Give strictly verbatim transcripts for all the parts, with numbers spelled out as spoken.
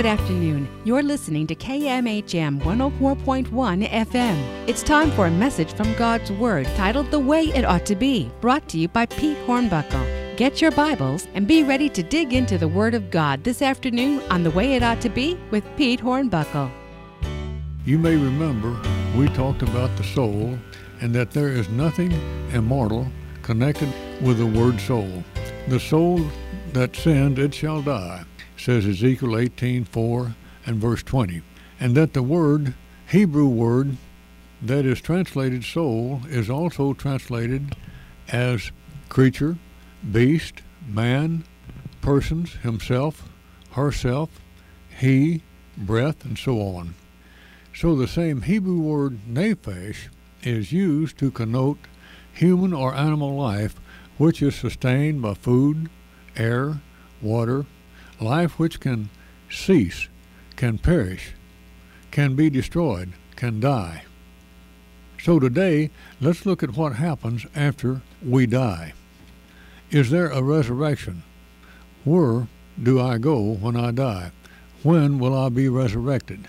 Good afternoon. You're listening to K M H M one oh four point one F M. It's time for a message from God's Word titled The Way It Ought to Be, brought to you by Pete Hornbuckle. Get your Bibles and be ready to dig into the Word of God this afternoon on The Way It Ought to Be with Pete Hornbuckle. You may remember we talked about the soul and that there is nothing immortal connected with the word soul. The soul that sinned, it shall die, says Ezekiel eighteen four and verse twenty. And that the word, Hebrew word, that is translated soul is also translated as creature, beast, man, persons, himself, herself, he, breath, and so on. So the same Hebrew word nephesh is used to connote human or animal life which is sustained by food, air, water, life which can cease, can perish, can be destroyed, can die. So today, let's look at what happens after we die. Is there a resurrection? Where do I go when I die? When will I be resurrected?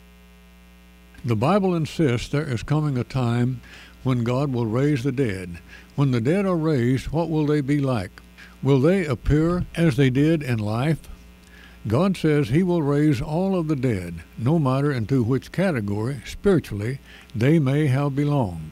The Bible insists there is coming a time when God will raise the dead. When the dead are raised, what will they be like? Will they appear as they did in life? God says he will raise all of the dead, no matter into which category, spiritually, they may have belonged.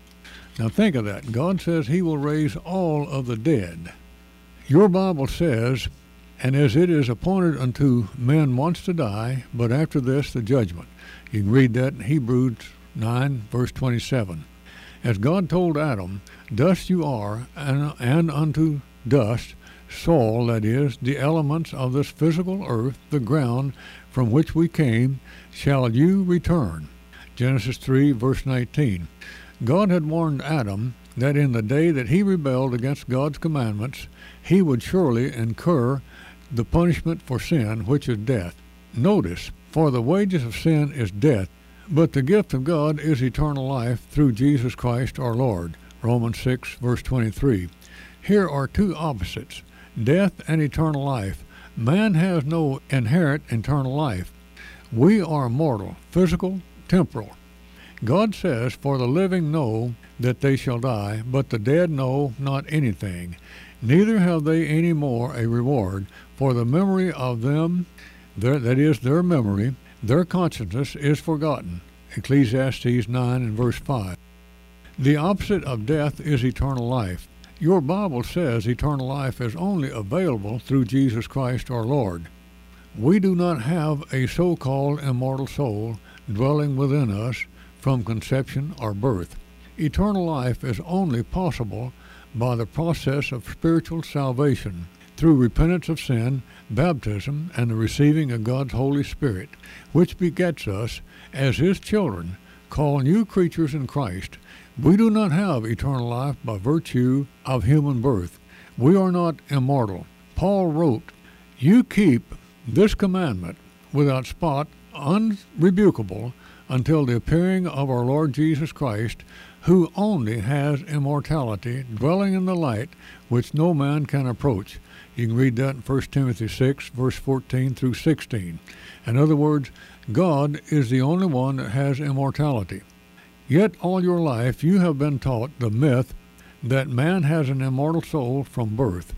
Now think of that. God says he will raise all of the dead. Your Bible says, and as it is appointed unto men once to die, but after this the judgment. You can read that in Hebrews nine, verse twenty-seven. As God told Adam, dust you are, and, and unto dust, soil, that is, the elements of this physical earth, the ground from which we came, shall you return. Genesis three, verse nineteen. God had warned Adam that in the day that he rebelled against God's commandments, he would surely incur the punishment for sin, which is death. Notice, for the wages of sin is death, but the gift of God is eternal life through Jesus Christ our Lord. Romans six, verse twenty-three. Here are two opposites, death and eternal life. Man has no inherent eternal life. We are mortal, physical, temporal. God says, for the living know that they shall die, but the dead know not anything. Neither have they any more a reward, for the memory of them, their, that is, their memory, their consciousness is forgotten. Ecclesiastes nine and verse five. The opposite of death is eternal life. Your Bible says eternal life is only available through Jesus Christ our Lord. We do not have a so-called immortal soul dwelling within us from conception or birth. Eternal life is only possible by the process of spiritual salvation through repentance of sin, baptism, and the receiving of God's Holy Spirit, which begets us as his children, called new creatures in Christ. We do not have eternal life by virtue of human birth. We are not immortal. Paul wrote, you keep this commandment without spot, unrebukable, until the appearing of our Lord Jesus Christ, who only has immortality, dwelling in the light, which no man can approach. You can read that in First Timothy six, verse fourteen through sixteen. In other words, God is the only one that has immortality. Yet all your life you have been taught the myth that man has an immortal soul from birth.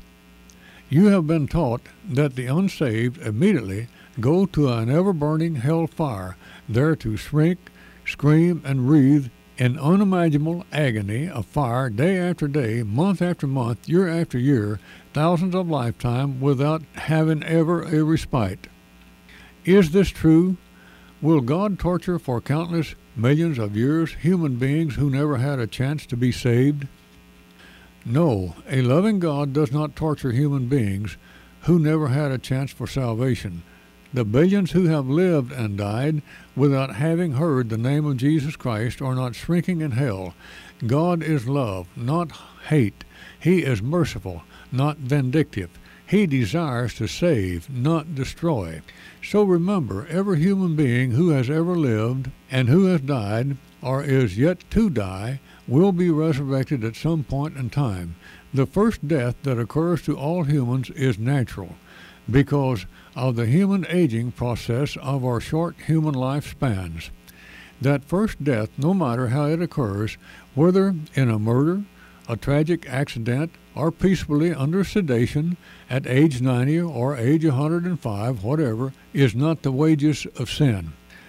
You have been taught that the unsaved immediately go to an ever-burning hell fire, there to shrink, scream, and writhe in unimaginable agony of fire day after day, month after month, year after year, thousands of lifetimes without having ever a respite. Is this true? Will God torture for countless millions of years human beings who never had a chance to be saved? No, a loving God does not torture human beings who never had a chance for salvation. The billions who have lived and died without having heard the name of Jesus Christ are not shrinking in hell. God is love, not hate. He is merciful, not vindictive. He desires to save, not destroy. So remember, every human being who has ever lived and who has died or is yet to die will be resurrected at some point in time. The first death that occurs to all humans is natural. because of the human aging process of our short human lifespans. That first death, no matter how it occurs, whether in a murder, a tragic accident, or peacefully under sedation at age ninety or age one hundred five, whatever, is not the wages of sin.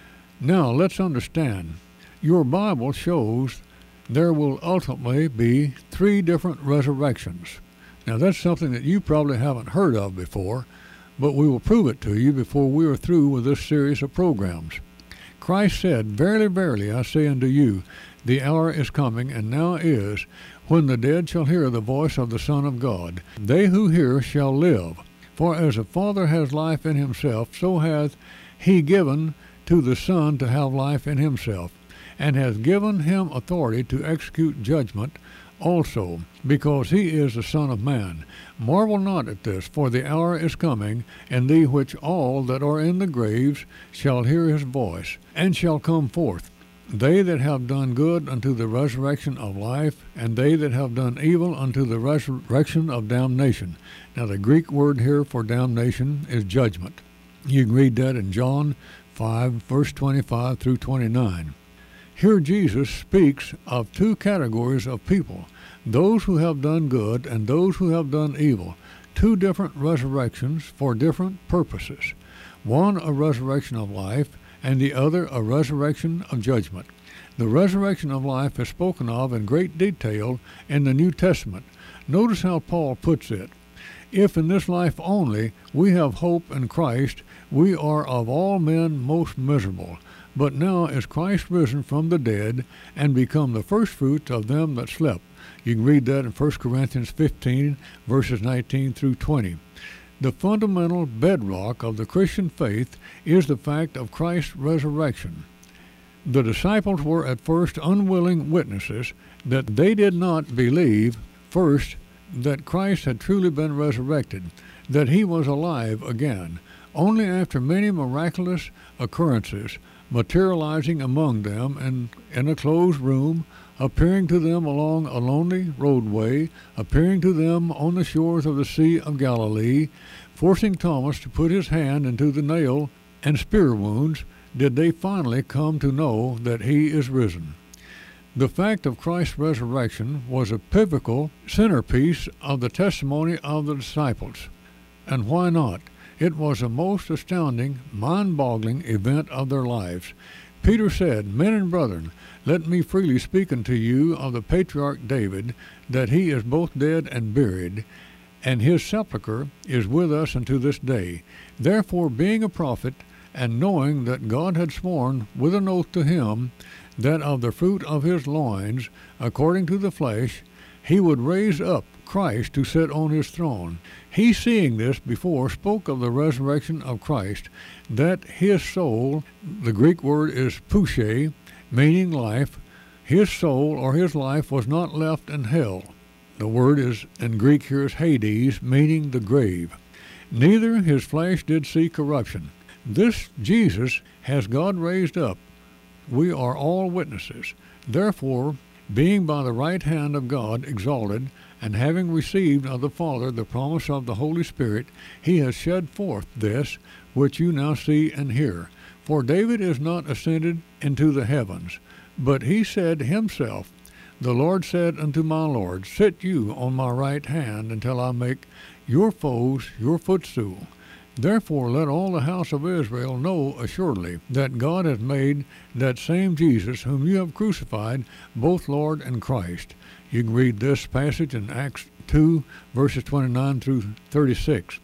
Now let's understand. Your Bible shows there will ultimately be three different resurrections. Now that's something that you probably haven't heard of before, but we will prove it to you before we are through with this series of programs. Christ said, "Verily, verily, I say unto you, the hour is coming, and now is, when the dead shall hear the voice of the Son of God. They who hear shall live. For as the Father has life in himself, so hath he given to the Son to have life in himself, and hath given him authority to execute judgment also, because he is the Son of Man. Marvel not at this, for the hour is coming, in thee which all that are in the graves shall hear his voice, and shall come forth. They that have done good unto the resurrection of life, and they that have done evil unto the resurrection of damnation." Now the Greek word here for damnation is judgment. You can read that in John five, verse twenty-five through twenty-nine. Here Jesus speaks of two categories of people, those who have done good and those who have done evil, two different resurrections for different purposes. One a resurrection of life, and the other a resurrection of judgment. The resurrection of life is spoken of in great detail in the New Testament. Notice how Paul puts it. "If in this life only we have hope in Christ, we are of all men most miserable. But now is Christ risen from the dead, and become the firstfruits of them that slept." You can read that in First Corinthians fifteen, verses nineteen through twenty. The fundamental bedrock of the Christian faith is the fact of Christ's resurrection. The disciples were at first unwilling witnesses that they did not believe, first, that Christ had truly been resurrected, that he was alive again. Only after many miraculous occurrences, materializing among them in, in a closed room, appearing to them along a lonely roadway, appearing to them on the shores of the Sea of Galilee, forcing Thomas to put his hand into the nail and spear wounds, did they finally come to know that he is risen. The fact of Christ's resurrection was a pivotal centerpiece of the testimony of the disciples. And why not? It was a most astounding, mind-boggling event of their lives. Peter said, "Men and brethren, let me freely speak unto you of the patriarch David, that he is both dead and buried, and his sepulchre is with us unto this day. Therefore, being a prophet, and knowing that God had sworn with an oath to him, that of the fruit of his loins, according to the flesh, he would raise up Christ to sit on his throne. He, seeing this before, spoke of the resurrection of Christ, that his soul," the Greek word is pushe, meaning life, "his soul or his life was not left in hell." The word is in Greek here is Hades, meaning the grave. "Neither his flesh did see corruption." This Jesus has God raised up. We are all witnesses. Therefore, being by the right hand of God exalted, and having received of the Father the promise of the Holy Spirit, he has shed forth this which you now see and hear. For David is not ascended into the heavens, but he said himself, "The Lord said unto my Lord, Sit you on my right hand until I make your foes your footstool. Therefore let all the house of Israel know assuredly that God hath made that same Jesus whom you have crucified both Lord and Christ." You can read this passage in Acts two, verses twenty-nine through thirty-six.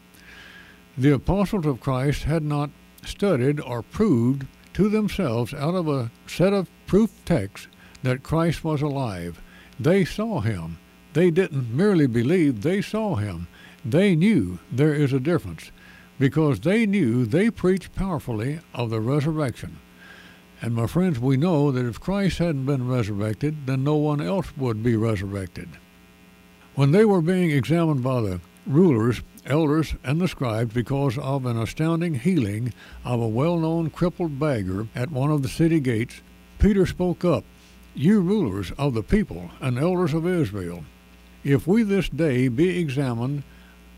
The apostles of Christ had not studied or proved to themselves out of a set of proof texts that Christ was alive. They saw him. They didn't merely believe, they saw him. They knew there is a difference, because they knew they preached powerfully of the resurrection. And my friends, we know that if Christ hadn't been resurrected, then no one else would be resurrected. When they were being examined by the rulers, elders, and the scribes because of an astounding healing of a well-known crippled beggar at one of the city gates, Peter spoke up, "You rulers of the people and elders of Israel, if we this day be examined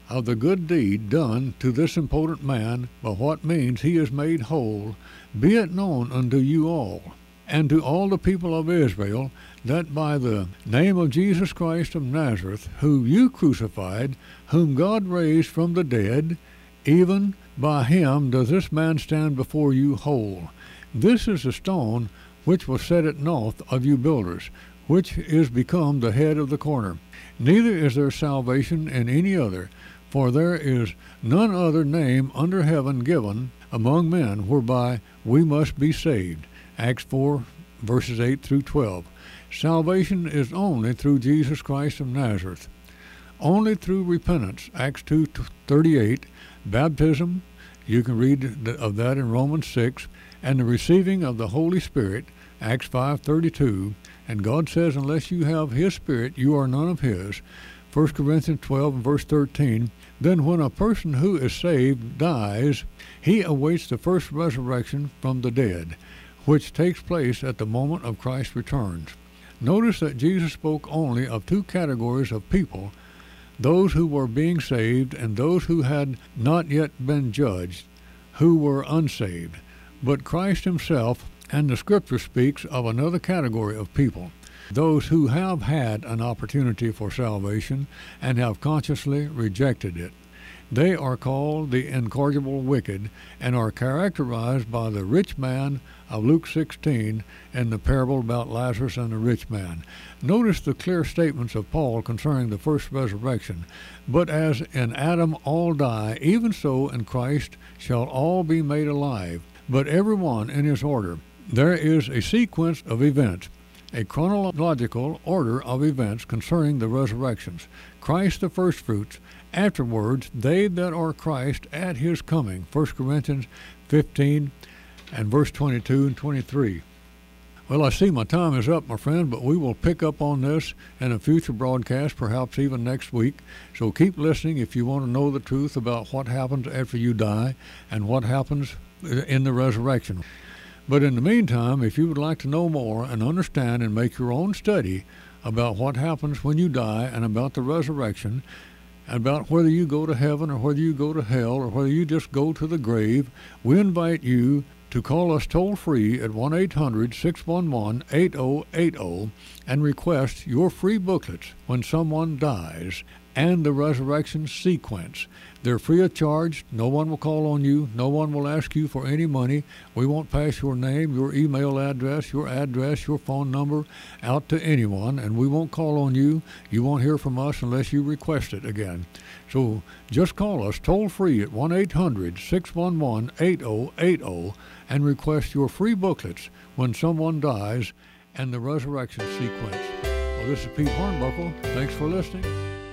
of the good deed done to this impotent man, by what means he is made whole, be it known unto you all, and to all the people of Israel, that by the name of Jesus Christ of Nazareth, whom you crucified, whom God raised from the dead, even by him does this man stand before you whole. This is the stone which was set at naught of you builders, which is become the head of the corner. Neither is there salvation in any other, for there is none other name under heaven given among men whereby we must be saved. Acts four, verses eight through twelve. Salvation is only through Jesus Christ of Nazareth. Only through repentance. Acts two thirty-eight. Baptism, you can read of that in Romans six, and the receiving of the Holy Spirit, Acts five thirty-two, and God says unless you have his Spirit, you are none of his, First Corinthians twelve and verse thirteen. Then when a person who is saved dies, he awaits the first resurrection from the dead, which takes place at the moment of Christ's returns. Notice that Jesus spoke only of two categories of people, those who were being saved and those who had not yet been judged, who were unsaved. But Christ himself and the Scripture speaks of another category of people, those who have had an opportunity for salvation and have consciously rejected it. They are called the incorrigible wicked and are characterized by the rich man of Luke sixteen and the parable about Lazarus and the rich man. Notice the clear statements of Paul concerning the first resurrection. But as in Adam all die, even so in Christ shall all be made alive, but every one in his order. There is a sequence of events, a chronological order of events concerning the resurrections. Christ the firstfruits, afterwards they that are Christ at his coming. First Corinthians fifteen and verse twenty-two and twenty-three. Well, I see my time is up, my friend, but we will pick up on this in a future broadcast, perhaps even next week. So keep listening if you want to know the truth about what happens after you die and what happens in the resurrection. But in the meantime, if you would like to know more and understand and make your own study about what happens when you die and about the resurrection, about whether you go to heaven or whether you go to hell or whether you just go to the grave, we invite you to call us toll-free at one eight hundred six one one eight oh eight oh and request your free booklets when someone dies and the resurrection sequence. They're free of charge. No one will call on you. No one will ask you for any money. We won't pass your name, your email address, your address, your phone number out to anyone, and we won't call on you. You won't hear from us unless you request it again. So just call us toll-free at one eight hundred six one one eight oh eight oh and request your free booklets when someone dies and the resurrection sequence. Well, this is Pete Hornbuckle. Thanks for listening.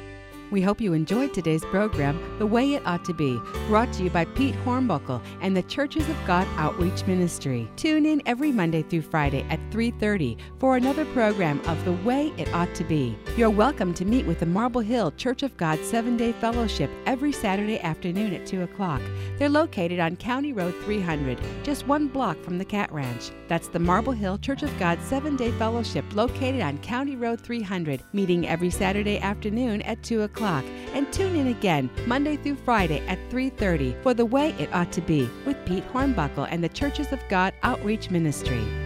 We hope you enjoyed today's program, The Way It Ought to Be, brought to you by Pete Hornbuckle and the Churches of God Outreach Ministry. Tune in every Monday through Friday at three thirty for another program of The Way It Ought to Be. You're welcome to meet with the Marble Hill Church of God seven-day Fellowship every Saturday afternoon at two o'clock. They're located on County Road three hundred, just one block from the Cat Ranch. That's the Marble Hill Church of God seven-day Fellowship located on County Road three hundred, meeting every Saturday afternoon at two o'clock. And tune in again Monday through Friday at three thirty for The Way It Ought to Be with Pete Hornbuckle and the Churches of God Outreach Ministry.